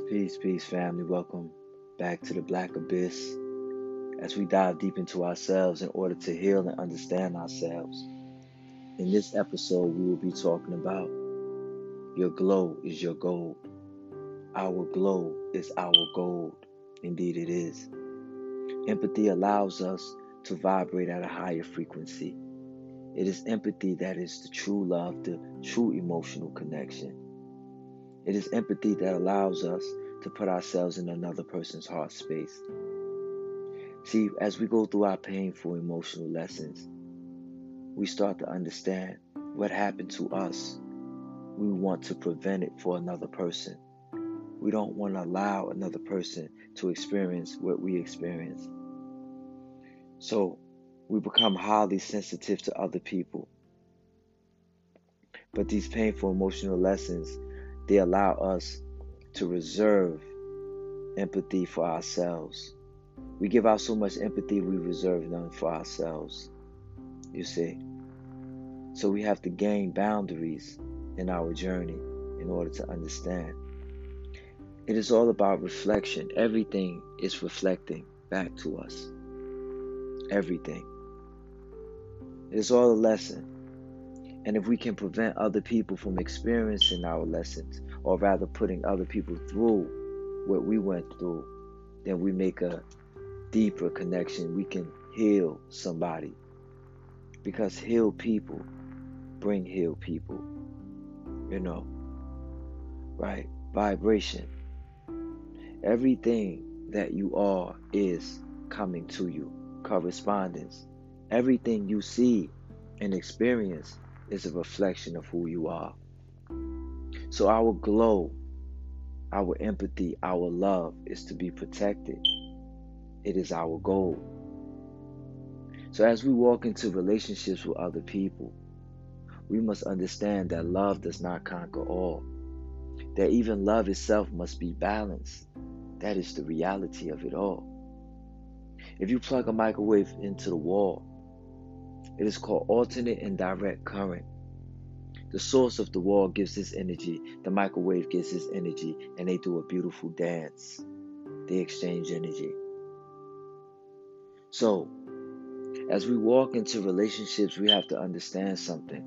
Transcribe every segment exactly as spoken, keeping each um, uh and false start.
Peace, peace, family. Welcome back to the Black Abyss as we dive deep into ourselves in order to heal and understand ourselves. In this episode, we will be talking about your glow is your gold. Our glow is our gold. Indeed, it is. Empathy allows us to vibrate at a higher frequency. It is empathy that is the true love, the true emotional connection. It is empathy that allows us to put ourselves in another person's heart space. See, as we go through our painful emotional lessons, we start to understand what happened to us. We want to prevent it for another person. We don't want to allow another person to experience what we experience. So we become highly sensitive to other people. But these painful emotional lessons, they allow us to reserve empathy for ourselves. We give out so much empathy, we reserve none for ourselves, you see. So we have to gain boundaries in our journey in order to understand. It is all about reflection. Everything is reflecting back to us. Everything. It is all a lesson. And if we can prevent other people from experiencing our lessons, or rather putting other people through what we went through, then we make a deeper connection. We can heal somebody. Because healed people bring healed people. You know, right? Vibration. Everything that you are is coming to you. Correspondence. Everything you see and experience is a reflection of who you are. So our glow, our empathy, our love is to be protected. It is our goal. So as we walk into relationships with other people, we must understand that love does not conquer all. That even love itself must be balanced. That is the reality of it all. If you plug a microwave into the wall, it is called alternate and direct current. The source of the wall gives this energy, the microwave gives this energy, and they do a beautiful dance. They exchange energy. So, as we walk into relationships, we have to understand something.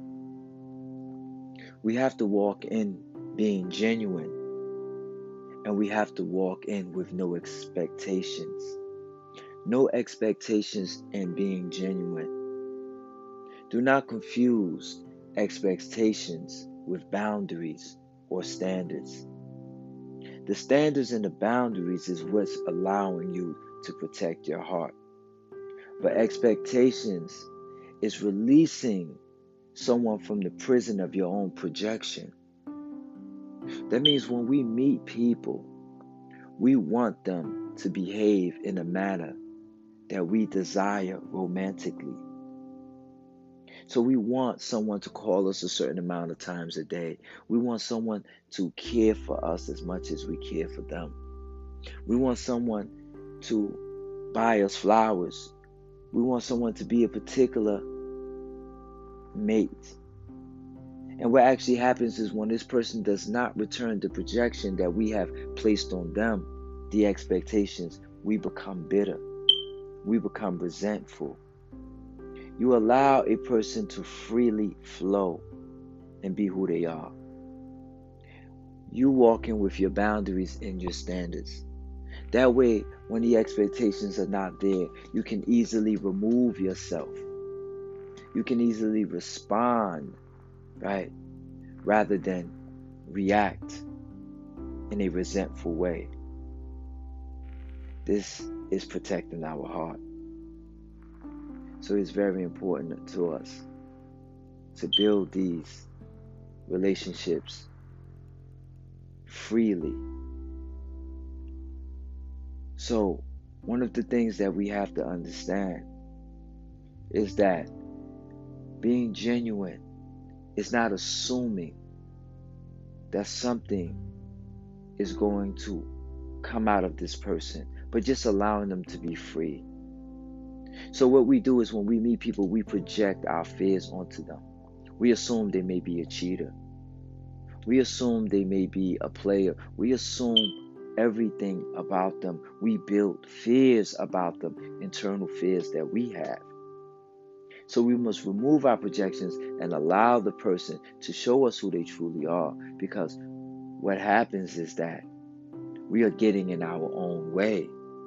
We have to walk in being genuine, and we have to walk in with no expectations. No expectations in being genuine. Do not confuse expectations with boundaries or standards. The standards and the boundaries is what's allowing you to protect your heart. But expectations is releasing someone from the prison of your own projection. That means when we meet people, we want them to behave in a manner that we desire romantically. So we want someone to call us a certain amount of times a day. We want someone to care for us as much as we care for them. We want someone to buy us flowers. We want someone to be a particular mate. And what actually happens is when this person does not return the projection that we have placed on them, the expectations, we become bitter. We become resentful. You allow a person to freely flow and be who they are. You walk in with your boundaries and your standards. That way, when the expectations are not there, you can easily remove yourself. You can easily respond, right? Rather than react in a resentful way. This is protecting our heart. So it's very important to us to build these relationships freely. So one of the things that we have to understand is that being genuine is not assuming that something is going to come out of this person, but just allowing them to be free. So what we do is when we meet people, we project our fears onto them. We assume they may be a cheater. We assume they may be a player. We assume everything about them. We build fears about them, internal fears that we have. So we must remove our projections and allow the person to show us who they truly are, because what happens is that we are getting in our own way,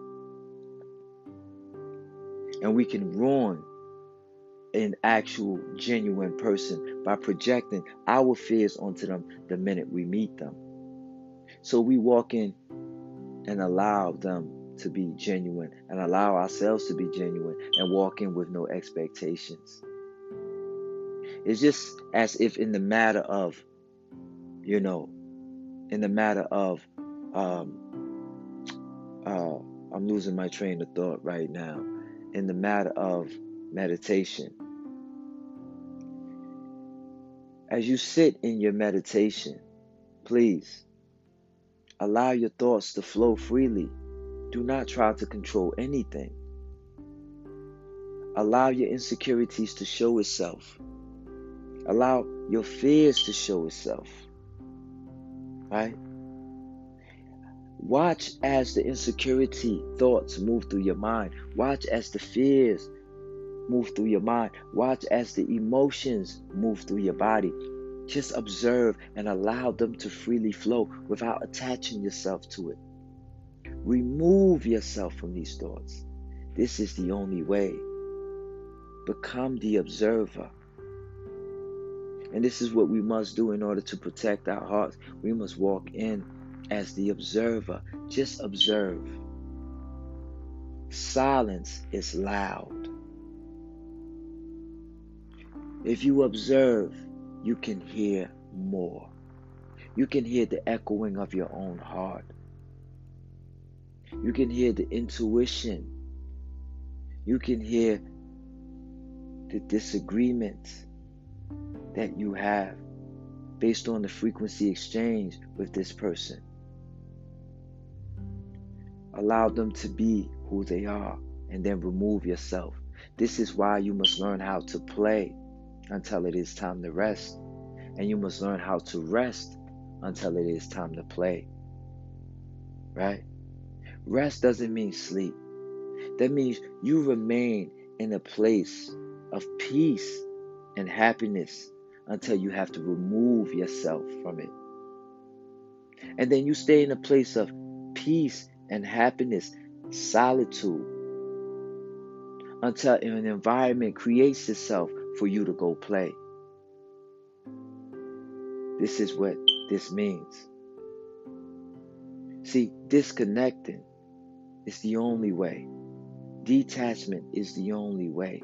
and we can ruin an actual genuine person by projecting our fears onto them the minute we meet them. So we walk in and allow them to be genuine and allow ourselves to be genuine and walk in with no expectations. It's just as if in the matter of, you know, in the matter of, um, uh, I'm losing my train of thought right now. In the matter of meditation, as you sit in your meditation, please allow your thoughts to flow freely. Do not try to control anything. Allow your insecurities to show itself. Allow your fears to show itself. Right? Watch as the insecurity thoughts move through your mind. Watch as the fears move through your mind. Watch as the emotions move through your body. Just observe and allow them to freely flow without attaching yourself to it. Remove yourself from these thoughts. This is the only way. Become the observer. And this is what we must do in order to protect our hearts. We must walk in as the observer. Just observe. Silence is loud. If you observe, you can hear more. You can hear the echoing of your own heart. You can hear the intuition. You can hear the disagreements that you have based on the frequency exchange with this person. Allow them to be who they are and then remove yourself. This is why you must learn how to play until it is time to rest. And you must learn how to rest until it is time to play. Right? Rest doesn't mean sleep. That means you remain in a place of peace and happiness until you have to remove yourself from it. And then you stay in a place of peace and happiness, solitude, until an environment creates itself for you to go play. This is what this means. See, disconnecting is the only way. Detachment is the only way.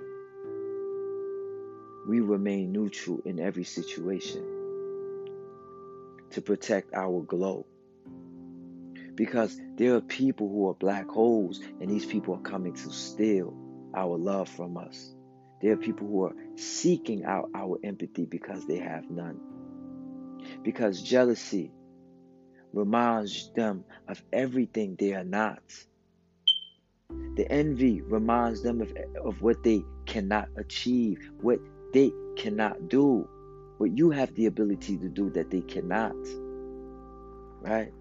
We remain neutral in every situation to protect our glow. Because there are people who are black holes, and these people are coming to steal our love from us. There are people who are seeking out our empathy because they have none. Because jealousy reminds them of everything they are not. The envy reminds them of, of what they cannot achieve, what they cannot do, what you have the ability to do that they cannot. Right?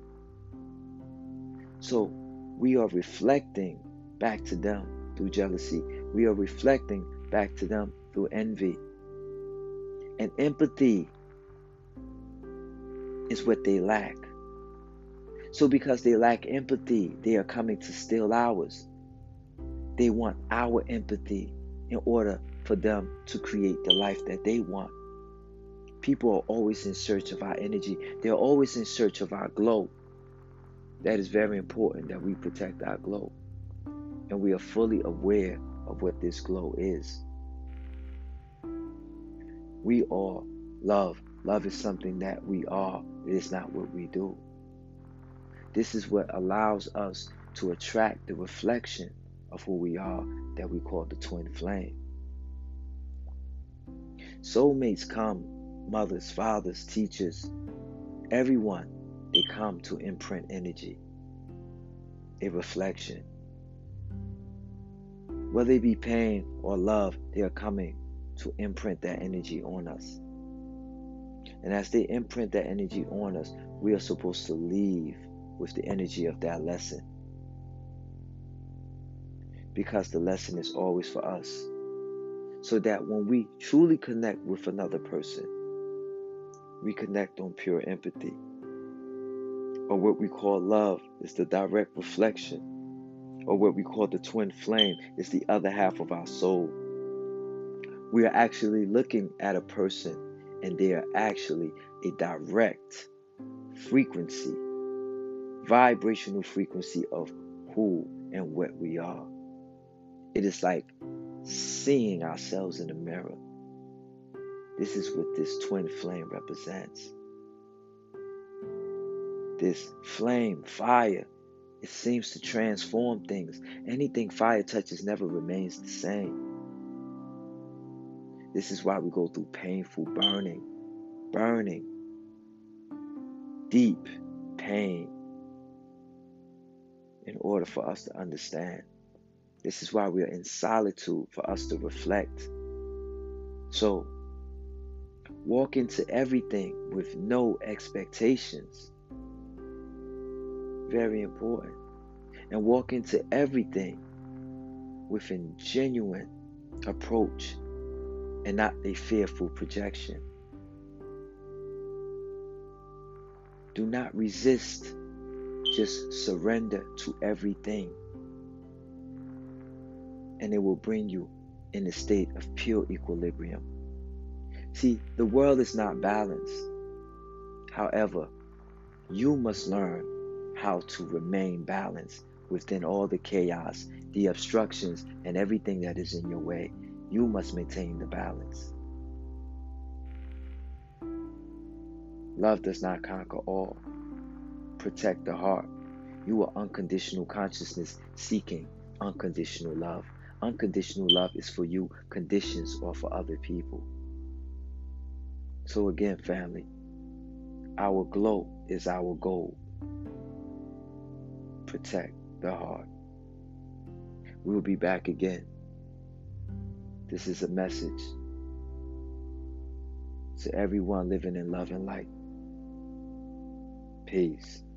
So we are reflecting back to them through jealousy. We are reflecting back to them through envy. And empathy is what they lack. So because they lack empathy, they are coming to steal ours. They want our empathy in order for them to create the life that they want. People are always in search of our energy. They're always in search of our glow. That is very important that we protect our glow. And we are fully aware of what this glow is. We are love. Love is something that we are. It is not what we do. This is what allows us to attract the reflection of who we are that we call the twin flame. Soulmates come, mothers, fathers, teachers, everyone, they come to imprint energy, a reflection. Whether it be pain or love, they are coming to imprint that energy on us. And as they imprint that energy on us, we are supposed to leave with the energy of that lesson, because the lesson is always for us. So that when we truly connect with another person, we connect on pure empathy, or what we call love is the direct reflection, or what we call the twin flame is the other half of our soul. We are actually looking at a person, and they are actually a direct frequency, vibrational frequency of who and what we are. It is like seeing ourselves in the mirror. This is what this twin flame represents. This flame, fire, it seems to transform things. Anything fire touches never remains the same. This is why we go through painful burning, burning, deep pain in order for us to understand. This is why we are in solitude, for us to reflect. So, walk into everything with no expectations. Very important. And walk into everything with a genuine approach and not a fearful projection. Do not resist. Just surrender to everything. And it will bring you in a state of pure equilibrium. See, the world is not balanced. However, you must learn how to remain balanced within all the chaos, the obstructions, and everything that is in your way. You must maintain the balance. Love does not conquer all. Protect the heart. You are unconditional consciousness seeking unconditional love. Unconditional love is for you. Conditions are for other people. So again, family, our glow is our goal. Protect the heart. We will be back again. This is a message to everyone living in love and light. Peace.